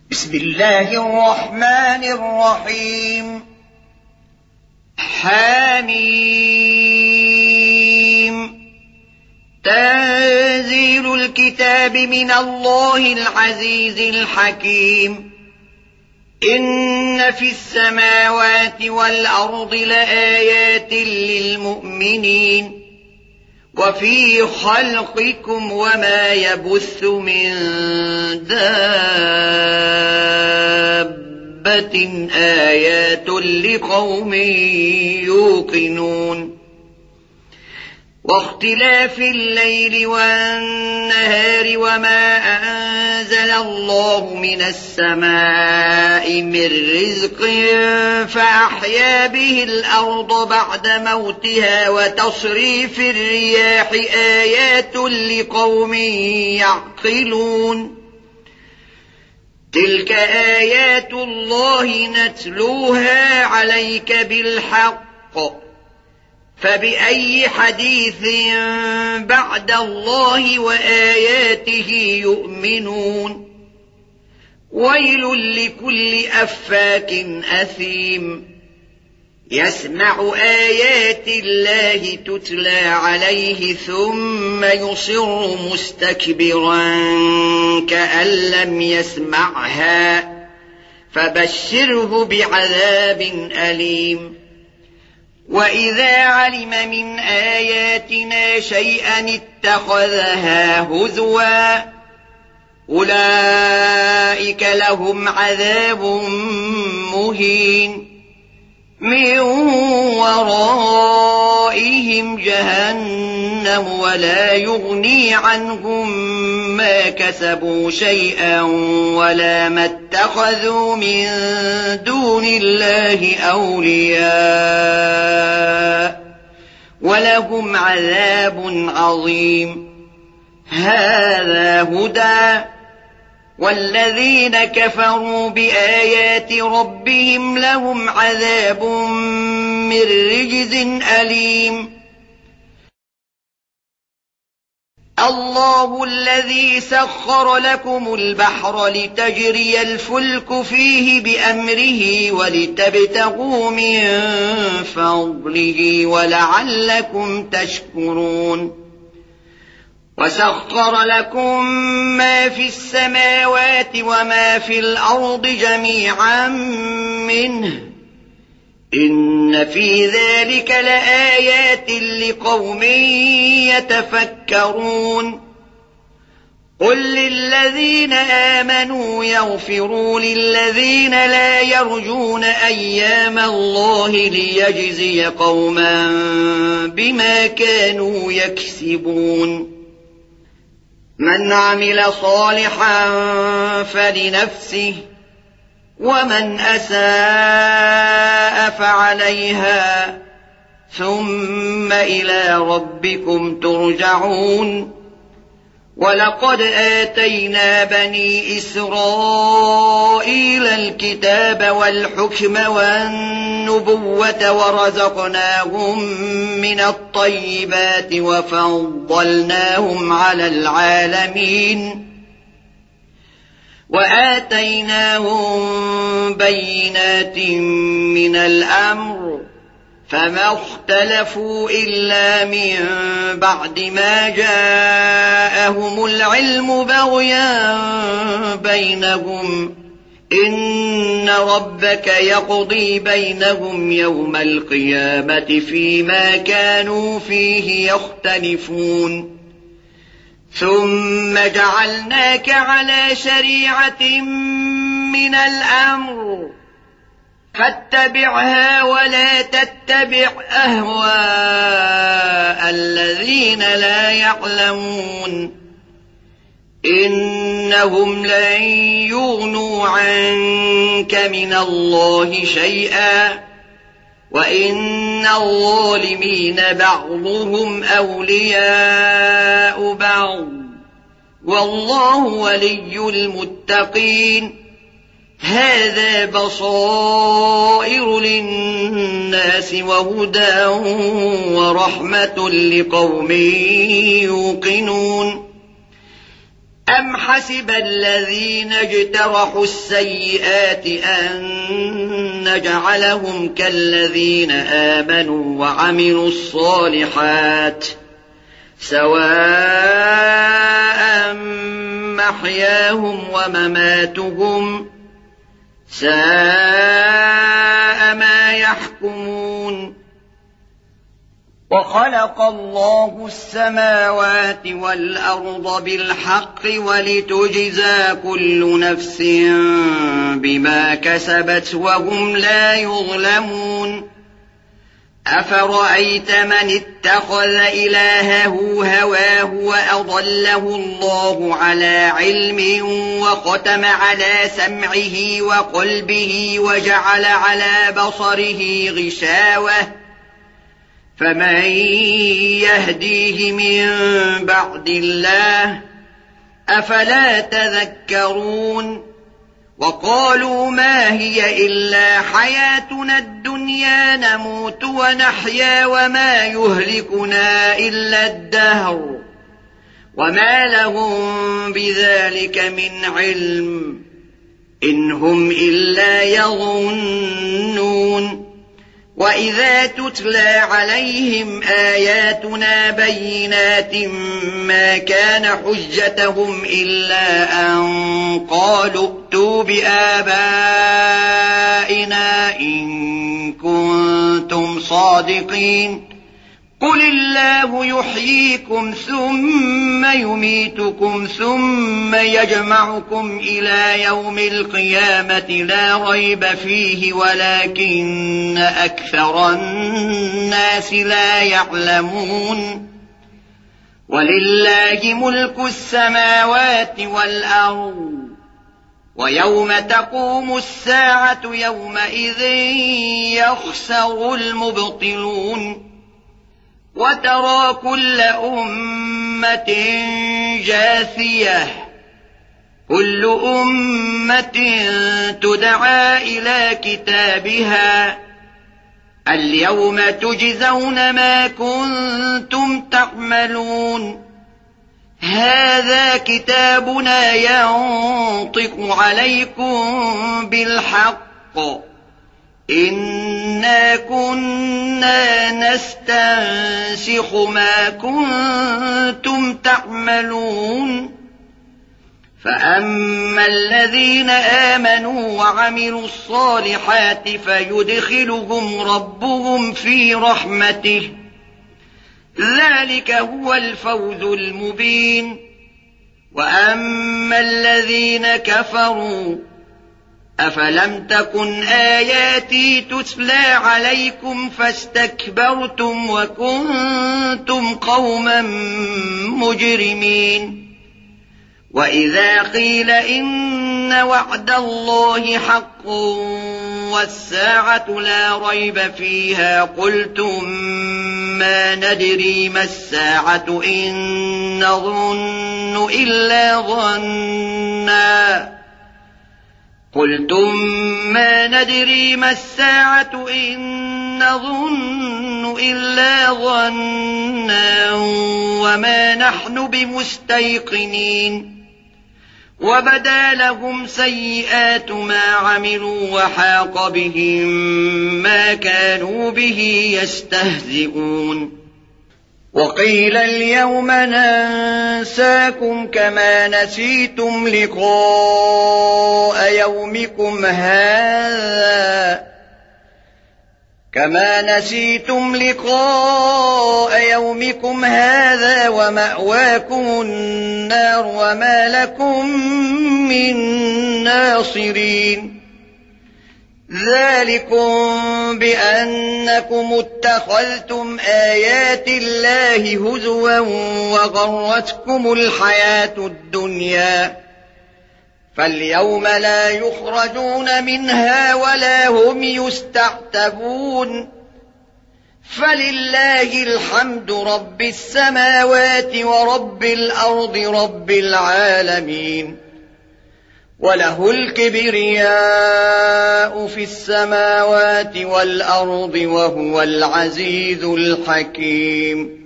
بسم الله الرحمن الرحيم. حميم. تنزيل الكتاب من الله العزيز الحكيم. إن في السماوات والأرض لآيات للمؤمنين وفي خلقكم وما يبث من دابة آيات لقوم يوقنون. واختلاف الليل والنهار وما أنزل الله من السماء من رزق فأحيا به الأرض بعد موتها وتصريف الرياح آيات لقوم يعقلون. تلك آيات الله نتلوها عليك بالحق فبأي حديث بعد الله وآياته يؤمنون. ويل لكل أفاك أثيم يسمع آيات الله تتلى عليه ثم يصر مستكبرا كأن لم يسمعها فبشره بعذاب أليم. وإذا علم من آياتنا شيئا اتخذها هزوا أولئك لهم عذاب مهين من ورائهم جهنم ولا يغني عنهم ما كسبوا شيئا ولا ما اتخذوا من دون الله أولياء ولهم عذاب عظيم. هذا هدى والذين كفروا بآيات ربهم لهم عذاب من رجز أليم. الله الذي سخر لكم البحر لتجري الفلك فيه بأمره ولتبتغوا من فضله ولعلكم تشكرون. وسخر لكم ما في السماوات وما في الأرض جميعا منه إن في ذلك لآيات لقوم يتفكرون. قل للذين آمنوا يغفروا للذين لا يرجون أيام الله ليجزي قوما بما كانوا يكسبون. من عمل صالحا فلنفسه ومن أساء فعليها ثم إلى ربكم ترجعون. ولقد آتينا بني إسرائيل الكتاب والحكم والنبوة ورزقناهم من الطيبات وفضلناهم على العالمين وآتيناهم بينات من الأمر فما اختلفوا إلا من بعد ما جاءهم العلم بغيا بينهم إن ربك يقضي بينهم يوم القيامة فيما كانوا فيه يختلفون. ثم جعلناك على شريعة من الأمر فاتبعها ولا تتبع أهواء الذين لا يعلمون إنهم لن يغنوا عنك من الله شيئا وإن الظالمين بعضهم أولياء بعض والله ولي المتقين. هذا بصائر للناس وهدى ورحمة لقوم يوقنون. أم حسب الذين اجترحوا السيئات أن نجعلهم كالذين آمنوا وعملوا الصالحات سواء محياهم ومماتهم ساء ما يحكمون وخلق الله السماوات والأرض بالحق ولتجزى كل نفس بما كسبت وهم لا يظلمون أفرأيت من اتخذ إلهه هواه وأضله الله على علم وختم على سمعه وقلبه وجعل على بصره غشاوة فمن يهديه من بعد الله أفلا تذكرون وقالوا ما هي إلا حياتنا الدنيا نموت ونحيا وما يهلكنا إلا الدهر وما لهم بذلك من علم إن هم إلا يظنون وإذا تتلى عليهم آياتنا بينات ما كان حجتهم إلا أن قالوا ائتوا بآبائنا إن كنتم صادقين قل الله يحييكم ثم يميتكم ثم يجمعكم إلى يوم القيامة لا ريب فيه ولكن أكثر الناس لا يعلمون ولله ملك السماوات والأرض ويوم تقوم الساعة يومئذ يخسر المبطلون وترى كل أمة جاثية كل أمة تدعى إلى كتابها اليوم تجزون ما كنتم تعملون هذا كتابنا ينطق عليكم بالحق إنا كنا نستنسخ ما كنتم تعملون فأما الذين آمنوا وعملوا الصالحات فيدخلهم ربهم في رحمته ذلك هو الفوز المبين وأما الذين كفروا أفلم تكن آياتي تتلى عليكم فاستكبرتم وكنتم قوما مجرمين وإذا قيل إن وعد الله حق والساعة لا ريب فيها قلتم ما ندري ما الساعة إن نظن إلا ظنا وما نحن بمستيقنين وبدا لهم سيئات ما عملوا وحاق بهم ما كانوا به يستهزئون وقيل اليوم ننساكم كما نسيتم لقاء يومكم هذا ومأواكم النار وما لكم من ناصرين ذلكم بأنكم اتخذتم آيات الله هزوا وغرتكم الحياة الدنيا فاليوم لا يخرجون منها ولا هم يستعتبون فلله الحمد رب السماوات ورب الأرض رب العالمين وله الكبرياء في السماوات والأرض وهو العزيز الحكيم